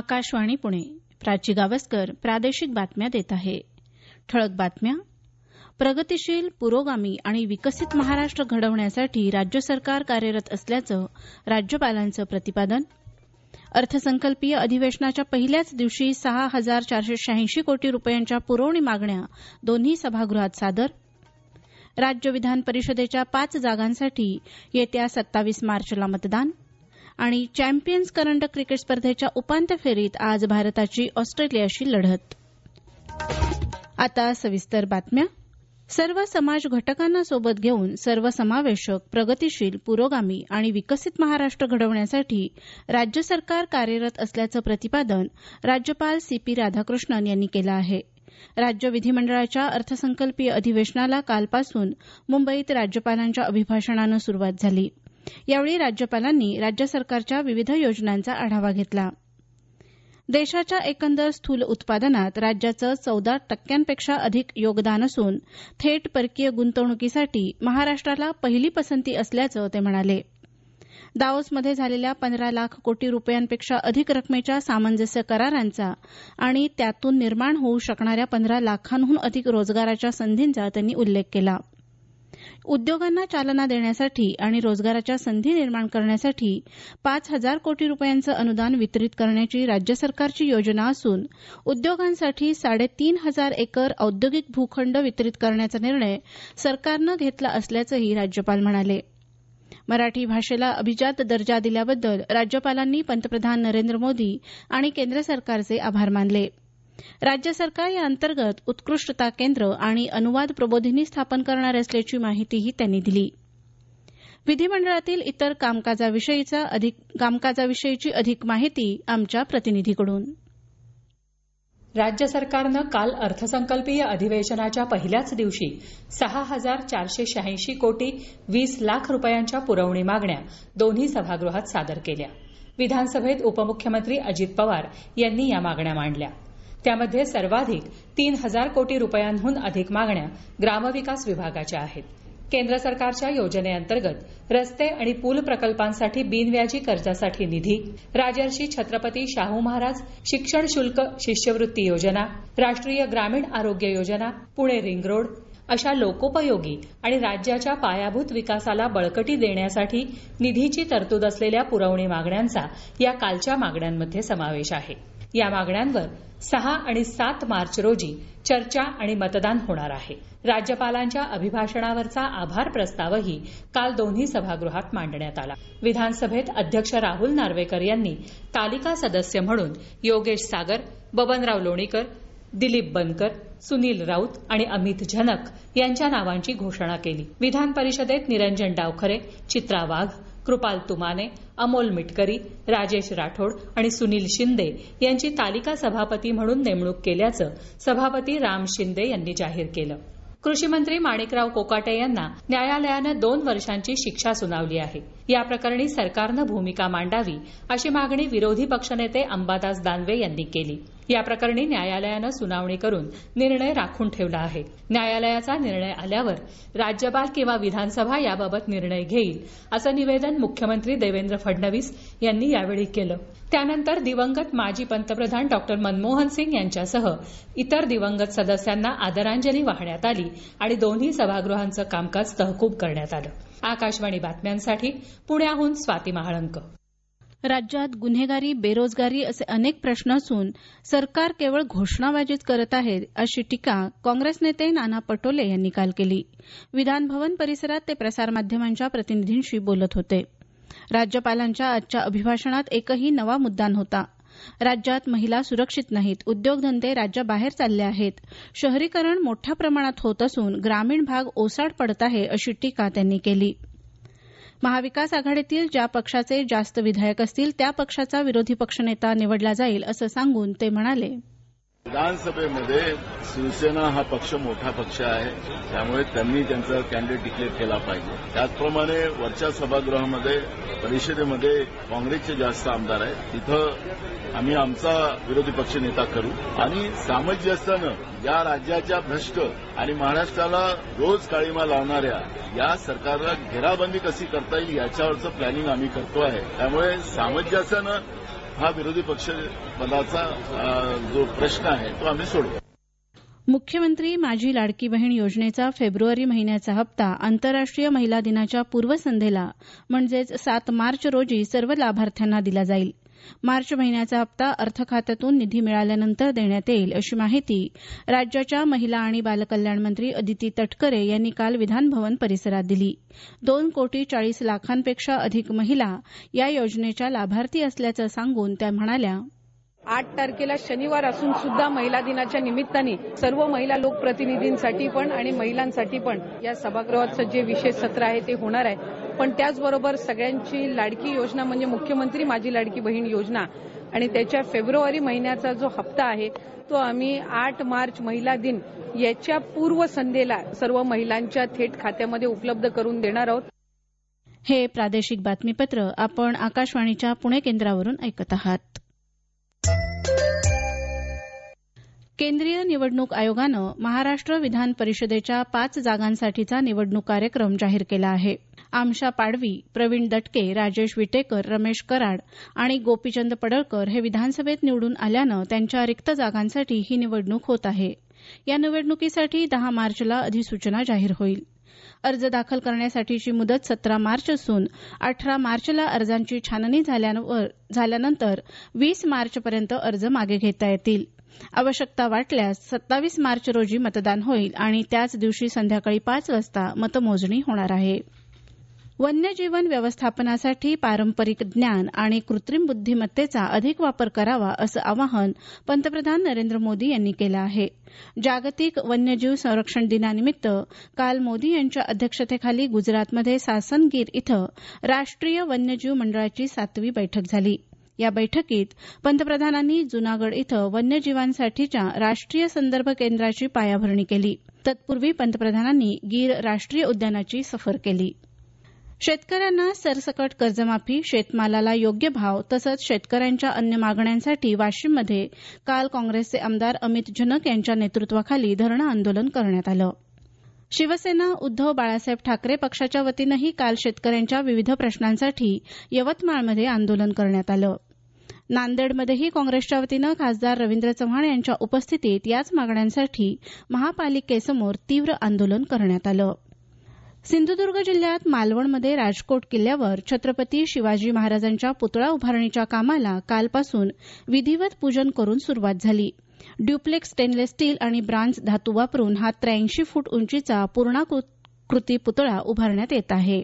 आकाशवाणी पुणे. प्राची गावस्कर प्रादेशिक बातम्या देत आहे. ठळक बातम्या. प्रगतिशील, पुरोगामी आणि विकसित महाराष्ट्र घडवण्यासाठी राज्य सरकार कार्यरत असल्याचं राज्यपालांचं प्रतिपादन. अर्थसंकल्पीय अधिवेशनाच्या पहिल्याच दिवशी 6,486 कोटी रुपयांच्या पुरवणी मागण्या दोन्ही सभागृहात सादर. राज्य विधान परिषदेच्या 5 जागांसाठी येत्या 27 मार्चला मतदान. आणि चॅम्पियन्स करंडक क्रिकेट स्पर्धेच्या उपांत्य फेरीत आज भारताची ऑस्ट्रेलियाशी लढत. आता सविस्तर बातम्या. सर्व समाज घटकांना सोबत घेऊन सर्वसमावेशक, प्रगतिशील, पुरोगामी आणि विकसित महाराष्ट्र घडवण्यासाठी राज्य सरकार कार्यरत असल्याचं प्रतिपादन राज्यपाल CP राधाकृष्णन यांनी केलं आहे. राज्य विधिमंडळाच्या अर्थसंकल्पीय अधिवेशनाला कालपासून मुंबईत राज्यपालांच्या अभिभाषणानं सुरुवात झाली. यावेळी राज्यपालांनी राज्य सरकारच्या विविध योजनांचा आढावा घेतला. देशाच्या एकंदर स्थूल उत्पादनात राज्याचं 14% अधिक योगदान असून थेट परकीय गुंतवणुकीसाठी महाराष्ट्राला पहिली पसंती असल्याचं ते म्हणाले. दावोसमध्ये झालेल्या 15 लाख कोटी रुपयांपेक्षा अधिक रकमेच्या सामंजस्य करारांचा आणि त्यातून निर्माण होऊ शकणाऱ्या 15 लाखांहून अधिक रोजगाराच्या संधींचा त्यांनी उल्लेख केला. उद्योगांना चालना देण्यासाठी आणि रोजगाराच्या संधी निर्माण करण्यासाठी 5,000 कोटी रुपयांचं अनुदान वितरित करण्याची राज्य सरकारची योजना असून उद्योगांसाठी 3,500 एकर औद्योगिक भूखंड वितरित करण्याचा निर्णय सरकारनं घेतला असल्याचंही राज्यपाल म्हणाले. मराठी भाषेला अभिजात दर्जा दिल्याबद्दल राज्यपालांनी पंतप्रधान नरेंद्र मोदी आणि केंद्र सरकारचे आभार मानले. राज्य सरकार या अंतर्गत उत्कृष्टता केंद्र आणि अनुवाद प्रबोधिनी स्थापन करणार असल्याची माहितीही त्यांनी दिली. विधिमंडळातील इतर कामकाजाविषयीची अधिक माहिती आमच्या प्रतिनिधीकडून. राज्य सरकारनं काल अर्थसंकल्पीय अधिवेशनाच्या पहिल्याच दिवशी 6,486 कोटी 20 लाख रुपयांच्या पुरवणी मागण्या दोन्ही सभागृहात सादर केल्या. विधानसभेत उपमुख्यमंत्री अजित पवार यांनी या मागण्या मांडल्या. त्यामध्ये सर्वाधिक 3,000 कोटी रुपयांहून अधिक मागण्या ग्रामविकास विभागाच्या आहेत. केंद्र सरकारच्या योजनेअंतर्गत रस्ते आणि पूल प्रकल्पांसाठी बिनव्याजी कर्जासाठी निधी, राजर्षी छत्रपती शाहू महाराज शिक्षण शुल्क शिष्यवृत्ती योजना, राष्ट्रीय ग्रामीण आरोग्य योजना, पुणे रिंग रोड अशा लोकोपयोगी आणि राज्याच्या पायाभूत विकासाला बळकटी देण्यासाठी निधीची तरतूद असलेल्या पुरवणी मागण्यांचा या कालच्या मागण्यांमध्ये समावेश आहे. या मागण्यांवर 6 आणि 7 मार्च रोजी चर्चा आणि मतदान होणार आहे. राज्यपालांच्या अभिभाषणावरचा आभार प्रस्तावही काल दोन्ही सभागृहात मांडण्यात आला. विधानसभेत अध्यक्ष राहुल नार्वेकर यांनी तालिका सदस्य म्हणून योगेश सागर, बबनराव लोणीकर, दिलीप बनकर, सुनील राऊत आणि अमित झनक यांच्या नावांची घोषणा केली. विधान परिषदेत निरंजन डावखरे, चित्रा वाघ, कृपाल तुमाने, अमोल मिटकरी, राजेश राठोड आणि सुनील शिंदे यांची तालिका सभापती म्हणून नेमणूक केल्याचं सभापती राम शिंदे यांनी जाहीर केलं. कृषी मंत्री माणिकराव कोकाटे यांना न्यायालयानं 2 वर्षांची शिक्षा सुनावली आहे. या प्रकरणी सरकारनं भूमिका मांडावी अशी मागणी विरोधी पक्षनेते अंबादास दानवे यांनी केली. या प्रकरणी न्यायालयानं सुनावणी करून निर्णय राखून ठेवला आहे. न्यायालयाचा निर्णय आल्यावर राज्यपाल किंवा विधानसभा याबाबत निर्णय घेईल असं निवेदन मुख्यमंत्री देवेंद्र फडणवीस यांनी यावेळी केलं. त्यानंतर दिवंगत माजी पंतप्रधान डॉक्टर मनमोहन सिंग यांच्यासह इतर दिवंगत सदस्यांना आदरांजली वाहण्यात आली आणि दोन्ही सभागृहांचं कामकाज तहकूब करण्यात आलं. आकाशवाणी बातम्यांसाठी पुण्याहून स्वाती महाळंक. राज्यात गुन्हेगारी, बेरोजगारी असे अनेक प्रश्न असून सरकार केवळ घोषणाबाजीच करत आहे अशी टीका काँग्रेस नेते नाना पटोले यांनी काल केली. विधानभवन परिसरात ते प्रसारमाध्यमांच्या प्रतिनिधींशी बोलत होते. राज्यपालांच्या आजच्या अभिभाषणात एकही नवा मुद्दा नव्हता. राज्यात महिला सुरक्षित नाहीत, उद्योगधंदे राज्याबाहेर चालले आहेत, शहरीकरण मोठ्या प्रमाणात होत असून ग्रामीण भाग ओसाड पडत आहे अशी टीका त्यांनी केली. महाविकास आघाडीतील ज्या पक्षाचे जास्त विधायक असतील त्या पक्षाचा विरोधी पक्षनेता निवडला जाईल असं सांगून ते म्हणाले, विधानसभेमध्ये शिवसेना हा पक्ष मोठा पक्ष आहे, त्यामुळे त्यांनी त्यांचा कॅन्डिडेट डिक्लेअर केला पाहिजे. त्याचप्रमाणे वरच्या सभागृहामध्ये परिषदेमध्ये काँग्रेसचे जास्त आमदार आहेत, तिथं आम्ही आमचा विरोधी पक्ष नेता करू आणि सामंजस्यानं या राज्याच्या भ्रष्ट आणि महाराष्ट्राला रोज काळीमा लावणाऱ्या या सरकारला घेराबंदी कशी करता येईल याच्यावरचं प्लॅनिंग आम्ही करतो आहे. त्यामुळे सामंजस्यानं हा विरोधी पक्ष पदाचा जो प्रश्न आहे तो आम्ही सोडवू. मुख्यमंत्री माझी लाडकी बहीण योजनेचा फेब्रुवारी महिन्याचा हप्ता आंतरराष्ट्रीय महिला दिनाच्या पूर्वसंध्येला म्हणजेच 7 मार्च रोजी सर्व लाभार्थ्यांना दिला जाईल. मार्च महिन्याचा हप्ता अर्थखात्यातून निधी मिळाल्यानंतर देण्यात येईल अशी माहिती राज्याच्या महिला आणि बालकल्याण मंत्री अदिती तटकरे यांनी काल विधानभवन परिसरात दिली. 2,40,00,000 अधिक महिला या योजनेच्या लाभार्थी असल्याचं सांगून त्या म्हणाल्या, 8 तारखेला शनिवार असून सुद्धा महिला दिनाच्या निमित्ताने सर्व महिला लोकप्रतिनिधींसाठी पण आणि महिलांसाठी पण या सभागृहाचं जे विशेष सत्र आहे ते होणार आहे. पण त्याचबरोबर सगळ्यांची लाडकी योजना म्हणजे मुख्यमंत्री माझी लाडकी बहीण योजना आणि त्याच्या फेब्रुवारी महिन्याचा जो हप्ता आहे तो आम्ही 8 मार्च महिला दिन याच्या पूर्वसंध्येला सर्व महिलांच्या थेट खात्यामध्ये उपलब्ध करून देणार आहोत. हे प्रादेशिक बातमीपत्र आपण आकाशवाणीच्या पुणे केंद्रावरून ऐकत आहात. केंद्रीय निवडणूक आयोगानं महाराष्ट्र विधान परिषदेच्या 5 जागांसाठीचा निवडणूक कार्यक्रम जाहीर केला आहे. आमशा पाडवी, प्रवीण दटके, राजेश विटेकर, रमेश कराड आणि गोपीचंद पडळकर हे विधानसभेत निवडून आल्यानं त्यांच्या रिक्त जागांसाठी ही निवडणूक होत आहे. या निवडणुकीसाठी 10 मार्चला अधिसूचना जाहीर होईल. अर्ज दाखल करण्यासाठीची मुदत 17 मार्च असून 18 मार्चला अर्जांची छाननी झाल्यानंतर 20 मार्चपर्यंत अर्ज मागे घेता येतील. आवश्यकता वाटल्यास 27 मार्च रोजी मतदान होईल आणि त्याच दिवशी संध्याकाळी 5 वाजता मतमोजणी होणार आहे. वन्यजीवन व्यवस्थापनासाठी पारंपरिक ज्ञान आणि कृत्रिम बुद्धिमत्तेचा अधिक वापर करावा असं आवाहन पंतप्रधान नरेंद्र मोदी यांनी केलं आहे. जागतिक वन्यजीव संरक्षण दिनानिमित्त काल मोदी यांच्या अध्यक्षतेखाली गुजरातमध्ये सासनगीर इथं राष्ट्रीय वन्यजीव मंडळाची 7वी बैठक झाली. या बैठकीत पंतप्रधानांनी जुनागड इथं वन्यजीवांसाठीच्या राष्ट्रीय संदर्भ केंद्राची पायाभरणी केली. तत्पूर्वी पंतप्रधानांनी गीर राष्ट्रीय उद्यानाची सफर केली. शेतकऱ्यांना सरसकट कर्जमाफी, शेतमालाला योग्य भाव तसंच शेतकऱ्यांच्या अन्य मागण्यांसाठी वाशिममध्ये काल काँग्रेसचे आमदार अमित जनक यांच्या नेतृत्वाखाली धरणं आंदोलन करण्यात आलं. शिवसेना उद्धव बाळासाहेब ठाकरे पक्षाच्या वतीनंही काल शेतकऱ्यांच्या विविध प्रश्नांसाठी यवतमाळमध्ये आंदोलन करण्यात आलं. नांदेडमध्येही काँग्रेसच्या वतीनं खासदार रवींद्र चव्हाण यांच्या उपस्थितीत याच मागण्यांसाठी महापालिकेसमोर तीव्र आंदोलन करण्यात आलं. सिंधुदुर्ग जिल्ह्यात मालवणमध्ये राजकोट किल्ल्यावर छत्रपती शिवाजी महाराजांच्या पुतळा उभारणीच्या कामाला कालपासून विधिवत पूजन करून सुरुवात झाली. ड्युप्लेक्स स्टेनलेस स्टील आणि ब्रांझ धातू वापरून हा 83 फूट उंचीचा पूर्णाकृती पुतळा उभारण्यात येत आहे.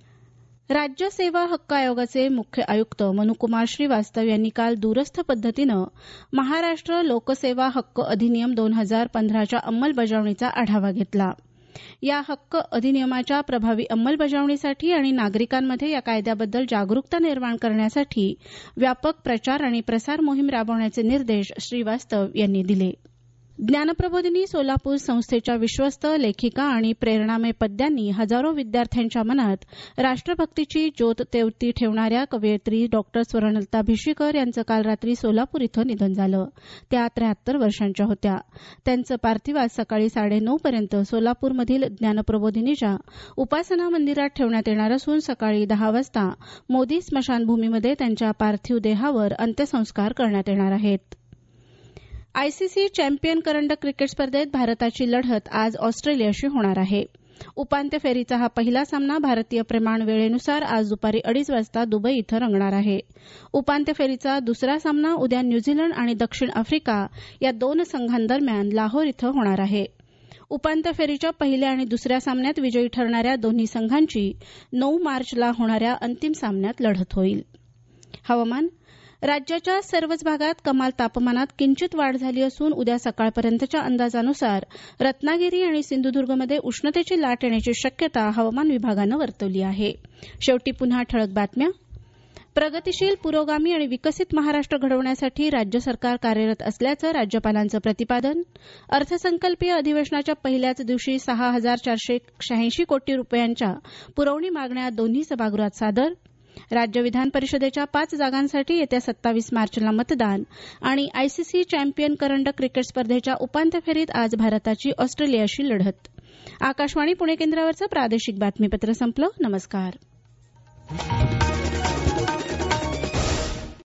राज्य सेवा हक्क आयोगाचे मुख्य आयुक्त मनुकुमार श्रीवास्तव यांनी काल दूरस्थ पद्धतीनं महाराष्ट्र लोकसेवा हक्क अधिनियम 2015च्या अंमलबजावणीचा आढावा घेतला. या हक्क अधिनियमाच्या प्रभावी अंमलबजावणीसाठी आणि नागरिकांमध्ये या कायद्याबद्दल जागरूकता निर्माण करण्यासाठी व्यापक प्रचार आणि प्रसार मोहीम राबवण्याचे निर्देश श्रीवास्तव यांनी दिले. ज्ञानप्रबोधिनी सोलापूर संस्थेच्या विश्वस्त लेखिका आणि प्रेरणामय पद्यांनी हजारो विद्यार्थ्यांच्या मनात राष्ट्रभक्तीची ज्योत तेवती ठेवणाऱ्या कवयित्री डॉक्टर स्वर्णलता भिशीकर यांचं काल रात्री सोलापूर इथं निधन झालं. त्या 73 वर्षांच्या होत्या. त्यांचं पार्थिव आज सकाळी 9:30 पर्यंत सोलापूरमधील ज्ञानप्रबोधिनीच्या उपासना मंदिरात ठेवण्यात येणार असून सकाळी 10 वाजता मोदी स्मशानभूमीमध्ये त्यांच्या पार्थिव देहावर अंत्यसंस्कार करण्यात येणार आहेत. आयसीसी चॅम्पियन करंडक क्रिकेट स्पर्धेत भारताची लढत आज ऑस्ट्रेलियाशी होणार आहे. उपांत्य फेरीचा हा पहिला सामना भारतीय प्रमाण वेळेनुसार आज दुपारी 2:30 वाजता दुबई इथं रंगणार आहे. उपांत्य फेरीचा दुसरा सामना उद्या न्यूझीलंड आणि दक्षिण आफ्रिका या 2 संघांदरम्यान लाहोर इथं होणार आहे. उपांत्य फेरीच्या पहिल्या आणि दुसऱ्या सामन्यात विजयी ठरणाऱ्या दोन्ही संघांची 9 मार्चला होणाऱ्या अंतिम सामन्यात लढत होईल. हवामान. राज्याच्या सर्वच भागात कमाल तापमानात किंचित वाढ झाली असून उद्या सकाळपर्यंतच्या अंदाजानुसार रत्नागिरी आणि सिंधुदुर्गमध्ये उष्णतेची लाट येण्याची शक्यता हवामान विभागानं वर्तवली आहे. शेवटी पुन्हा ठळक बातम्या. प्रगतीशील, पुरोगामी आणि विकसित महाराष्ट्र घडवण्यासाठी राज्य सरकार कार्यरत असल्याचं राज्यपालांचं प्रतिपादन. अर्थसंकल्पीय अधिवेशनाच्या पहिल्याच दिवशी 6,486 कोटी रुपयांच्या पुरवणी मागण्या दोन्ही सभागृहात सादर. राज्य विधान परिषदेच्या 5 जागांसाठी येत्या 27 मार्चला मतदान आणि आयसीसी चॅम्पियन करंडक क्रिकेट स्पर्धेच्या उपांत्य फेरीत आज भारताची ऑस्ट्रेलियाशी लढत. आकाशवाणी पुणे केंद्रावरचं प्रादेशिक बातमीपत्र संपलं. नमस्कार.